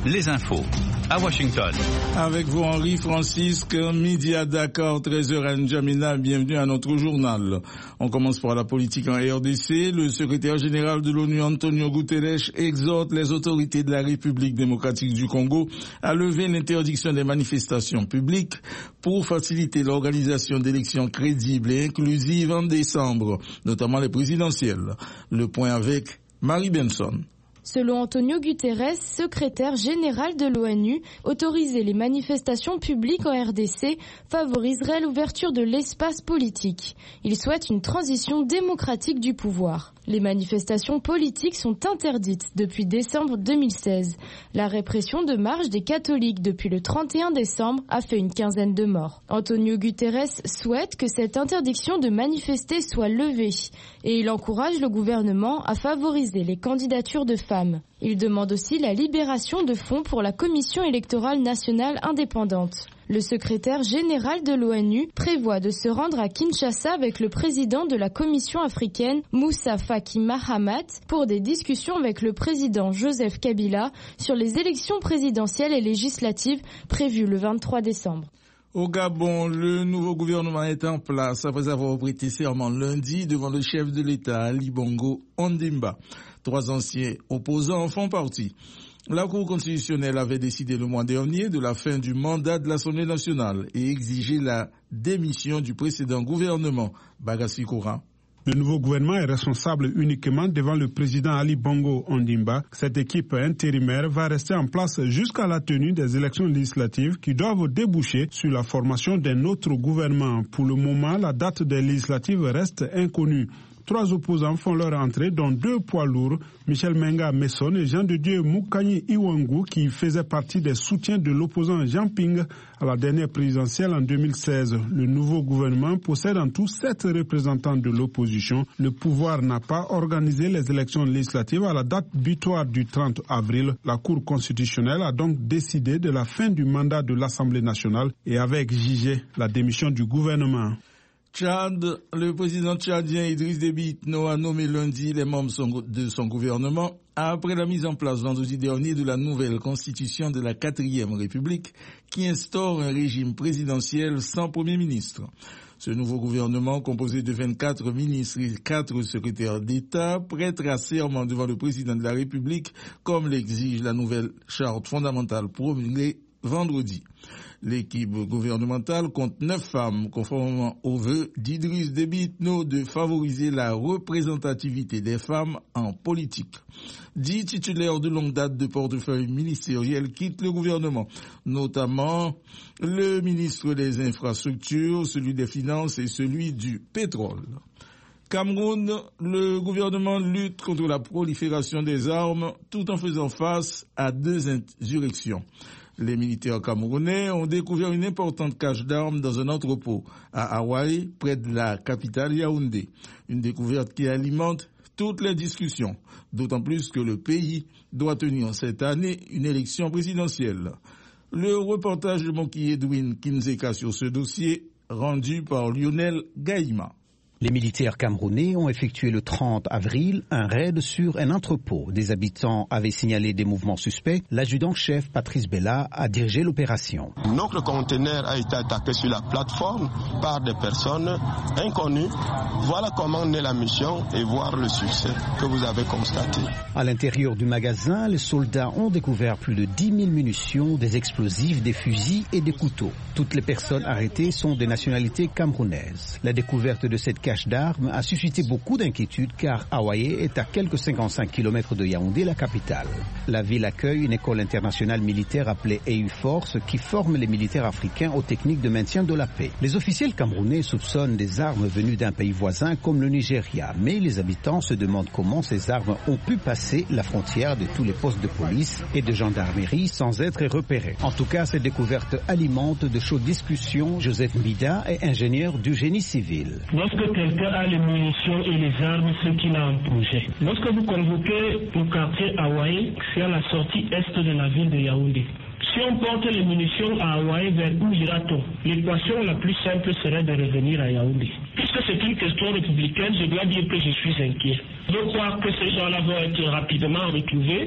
les infos à Washington. Avec vous Henri Francisque, midi à Dakar, 13h à N'Djamena, bienvenue à notre journal. On commence par la politique en RDC. Le secrétaire général de l'ONU, Antonio Guterres, exhorte les autorités de la République démocratique du Congo à lever l'interdiction des manifestations publiques pour faciliter l'organisation d'élections crédibles et inclusives en décembre, notamment les présidentielles. Le point avec Marie Benson. Selon Antonio Guterres, secrétaire général de l'ONU, autoriser les manifestations publiques en RDC favoriserait l'ouverture de l'espace politique. Il souhaite une transition démocratique du pouvoir. Les manifestations politiques sont interdites depuis décembre 2016. La répression de marche des catholiques depuis le 31 décembre a fait une quinzaine de morts. Antonio Guterres souhaite que cette interdiction de manifester soit levée et il encourage le gouvernement à favoriser les candidatures de femmes. Il demande aussi la libération de fonds pour la Commission électorale nationale indépendante. Le secrétaire général de l'ONU prévoit de se rendre à Kinshasa avec le président de la Commission africaine, Moussa Faki Mahamat, pour des discussions avec le président Joseph Kabila sur les élections présidentielles et législatives prévues le 23 décembre. Au Gabon, le nouveau gouvernement est en place après avoir prêté serment lundi devant le chef de l'État, Ali Bongo Ondimba. 3 anciens opposants en font partie. La Cour constitutionnelle avait décidé le mois dernier de la fin du mandat de l'Assemblée nationale et exigé la démission du précédent gouvernement, Bagassi Koura. Le nouveau gouvernement est responsable uniquement devant le président Ali Bongo Ondimba. Cette équipe intérimaire va rester en place jusqu'à la tenue des élections législatives qui doivent déboucher sur la formation d'un autre gouvernement. Pour le moment, la date des législatives reste inconnue. 3 opposants font leur entrée, dont 2 poids lourds, Michel Menga Messon et Jean de Dieu Moukanyi Iwangu, qui faisaient partie des soutiens de l'opposant Jean Ping à la dernière présidentielle en 2016. Le nouveau gouvernement possède en tout 7 représentants de l'opposition. Le pouvoir n'a pas organisé les élections législatives à la date butoir du 30 avril. La Cour constitutionnelle a donc décidé de la fin du mandat de l'Assemblée nationale et avait exigé la démission du gouvernement. Tchad, le président tchadien Idriss Déby Itno a nommé lundi les membres de son gouvernement après la mise en place vendredi dernier de la nouvelle constitution de la 4e République qui instaure un régime présidentiel sans Premier ministre. Ce nouveau gouvernement, composé de 24 ministres et 4 secrétaires d'État, prêtera serment devant le président de la République comme l'exige la nouvelle charte fondamentale promulguée vendredi. L'équipe gouvernementale compte 9 femmes, conformément aux vœux d'Idriss Déby Itno de favoriser la représentativité des femmes en politique. 10 titulaires de longue date de portefeuille ministériel quittent le gouvernement, notamment le ministre des Infrastructures, celui des Finances et celui du Pétrole. Cameroun, le gouvernement lutte contre la prolifération des armes tout en faisant face à 2 insurrections. Les militaires camerounais ont découvert une importante cache d'armes dans un entrepôt à Hawaï, près de la capitale Yaoundé. Une découverte qui alimente toutes les discussions, d'autant plus que le pays doit tenir cette année une élection présidentielle. Le reportage de Moki Edwin Kinzeka sur ce dossier, rendu par Lionel Gaïma. Les militaires camerounais ont effectué le 30 avril un raid sur un entrepôt. Des habitants avaient signalé des mouvements suspects. L'adjudant-chef Patrice Bella a dirigé l'opération. Notre conteneur a été attaqué sur la plateforme par des personnes inconnues. Voilà comment naît la mission et voir le succès que vous avez constaté. À l'intérieur du magasin, les soldats ont découvert plus de 10 000 munitions, des explosifs, des fusils et des couteaux. Toutes les personnes arrêtées sont des nationalités camerounaises. La découverte de cette cache d'armes a suscité beaucoup d'inquiétudes car Hawaï est à quelques 55 km de Yaoundé, la capitale. La ville accueille une école internationale militaire appelée EU Force qui forme les militaires africains aux techniques de maintien de la paix. Les officiels camerounais soupçonnent des armes venues d'un pays voisin comme le Nigeria, mais les habitants se demandent comment ces armes ont pu passer la frontière de tous les postes de police et de gendarmerie sans être repérées. En tout cas, ces découvertes alimentent de chaudes discussions. Joseph Mbida est ingénieur du génie civil. Lorsque quelqu'un a les munitions et les armes, c'est qu'il a un projet. Lorsque vous convoquez le quartier Hawaï, c'est à la sortie est de la ville de Yaoundé. Si on porte les munitions à Hawaï, vers où ira-t-on? L'équation la plus simple serait de revenir à Yaoundé. Puisque c'est une question républicaine, je dois dire que je suis inquiet. Je crois que ces gens-là vont être rapidement retrouvés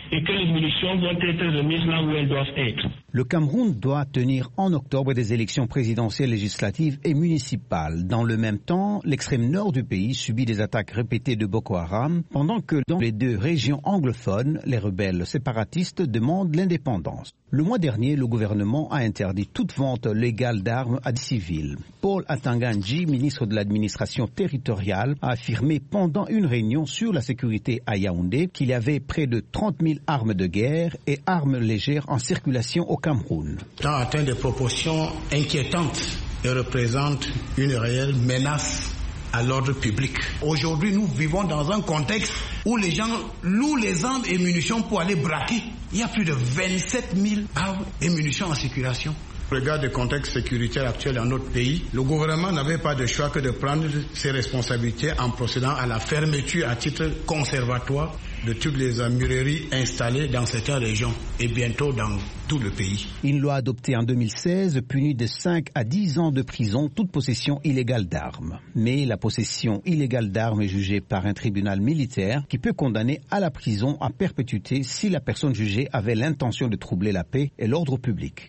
et que les munitions vont être remises là où elles doivent être. Le Cameroun doit tenir en octobre des élections présidentielles, législatives et municipales. Dans le même temps, l'extrême nord du pays subit des attaques répétées de Boko Haram, pendant que dans les deux régions anglophones, les rebelles séparatistes demandent l'indépendance. Le mois dernier, le gouvernement a interdit toute vente légale d'armes à des civils. Paul Atanganji, ministre de l'administration territoriale, a affirmé pendant une réunion sur la sécurité à Yaoundé qu'il y avait près de 30 000 armes de guerre et armes légères en circulation au Cameroun. Ça a atteint des proportions inquiétantes et représente une réelle menace à l'ordre public. Aujourd'hui, nous vivons dans un contexte où les gens louent les armes et munitions pour aller braquer. Il y a plus de 27 000 armes et munitions en circulation. Au regard du contexte sécuritaire actuel dans notre pays, le gouvernement n'avait pas de choix que de prendre ses responsabilités en procédant à la fermeture à titre conservatoire de toutes les armureries installées dans certaines régions et bientôt dans tout le pays. Une loi adoptée en 2016 punit de 5 à 10 ans de prison toute possession illégale d'armes. Mais la possession illégale d'armes est jugée par un tribunal militaire qui peut condamner à la prison à perpétuité si la personne jugée avait l'intention de troubler la paix et l'ordre public.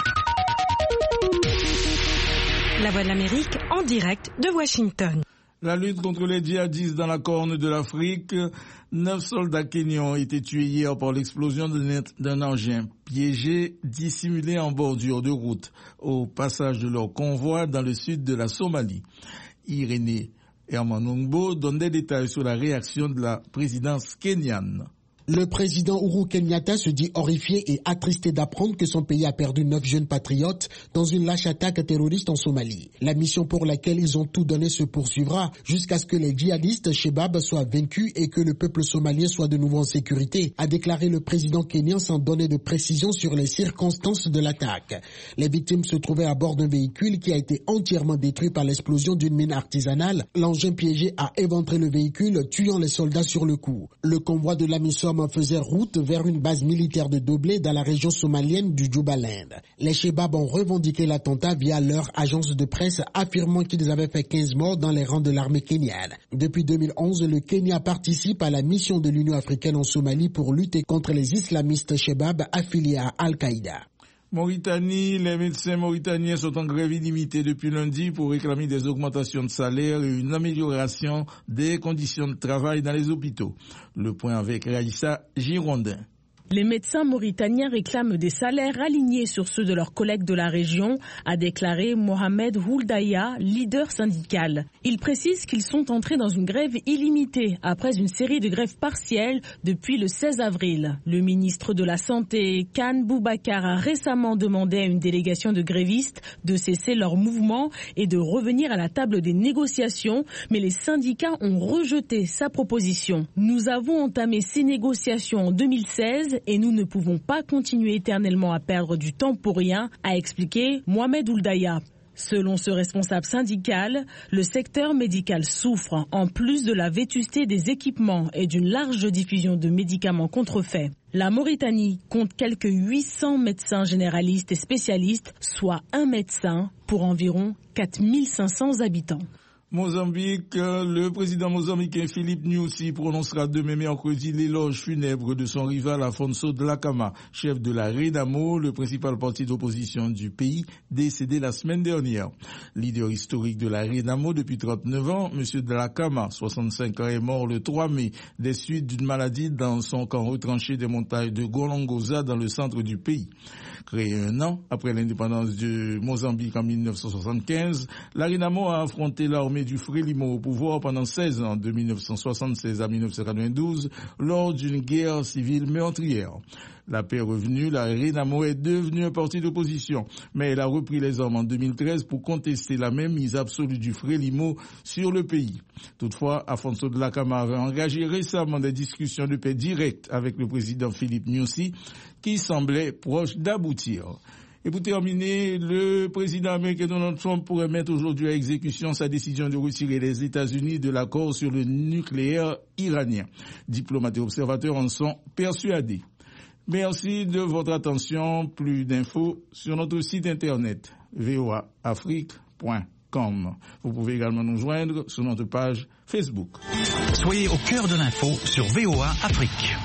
La Voix de l'Amérique en direct de Washington. La lutte contre les djihadistes dans la Corne de l'Afrique. 9 soldats kenyans ont été tués hier par l'explosion d'un engin piégé dissimulé en bordure de route au passage de leur convoi dans le sud de la Somalie. Irénée Hermanungbo donne des détails sur la réaction de la présidence kenyane. Le président Uhuru Kenyatta se dit horrifié et attristé d'apprendre que son pays a perdu 9 jeunes patriotes dans une lâche attaque terroriste en Somalie. La mission pour laquelle ils ont tout donné se poursuivra jusqu'à ce que les djihadistes Shebab soient vaincus et que le peuple somalien soit de nouveau en sécurité, a déclaré le président kenyan sans donner de précision sur les circonstances de l'attaque. Les victimes se trouvaient à bord d'un véhicule qui a été entièrement détruit par l'explosion d'une mine artisanale. L'engin piégé a éventré le véhicule, tuant les soldats sur le coup. Le convoi de la mission faisait route vers une base militaire de Doblé dans la région somalienne du Jubaland. Les Shebab ont revendiqué l'attentat via leur agence de presse, affirmant qu'ils avaient fait 15 morts dans les rangs de l'armée kenyane. Depuis 2011, le Kenya participe à la mission de l'Union africaine en Somalie pour lutter contre les islamistes Shebab affiliés à Al-Qaïda. Mauritanie, les médecins mauritaniens sont en grève illimitée depuis lundi pour réclamer des augmentations de salaire et une amélioration des conditions de travail dans les hôpitaux. Le point avec Raïssa Girondin. Les médecins mauritaniens réclament des salaires alignés sur ceux de leurs collègues de la région, a déclaré Mohamed Houldaya, leader syndical. Il précise qu'ils sont entrés dans une grève illimitée après une série de grèves partielles depuis le 16 avril. Le ministre de la Santé, Khan Boubacar, a récemment demandé à une délégation de grévistes de cesser leur mouvement et de revenir à la table des négociations, mais les syndicats ont rejeté sa proposition. Nous avons entamé ces négociations en 2016 et nous ne pouvons pas continuer éternellement à perdre du temps pour rien, a expliqué Mohamed Houldaya. Selon ce responsable syndical, le secteur médical souffre, en plus de la vétusté des équipements et d'une large diffusion de médicaments contrefaits. La Mauritanie compte quelques 800 médecins généralistes et spécialistes, soit un médecin pour environ 4500 habitants. Mozambique, le président mozambicain Philippe Nyusi prononcera demain mercredi l'éloge funèbre de son rival Afonso Dhlakama, chef de la Renamo, le principal parti d'opposition du pays, décédé la semaine dernière. Leader historique de la Renamo depuis 39 ans, M. Dhlakama, 65 ans, est mort le 3 mai des suites d'une maladie dans son camp retranché des montagnes de Golongoza dans le centre du pays. Créé un an après l'indépendance du Mozambique en 1975, la Renamo a affronté l'armée du Frélimo au pouvoir pendant 16 ans, de 1976 à 1992, lors d'une guerre civile meurtrière. La paix revenue, la Renamo est devenue un parti d'opposition, mais elle a repris les armes en 2013 pour contester la mainmise absolue du Frélimo sur le pays. Toutefois, Afonso Dhlakama avait engagé récemment des discussions de paix directes avec le président Philippe Nyusi, qui semblaient proches d'aboutir. Et pour terminer, le président américain Donald Trump pourrait mettre aujourd'hui à exécution sa décision de retirer les États-Unis de l'accord sur le nucléaire iranien. Diplomates et observateurs en sont persuadés. Merci de votre attention. Plus d'infos sur notre site internet voaafrique.com. Vous pouvez également nous joindre sur notre page Facebook. Soyez au cœur de l'info sur VOA Afrique.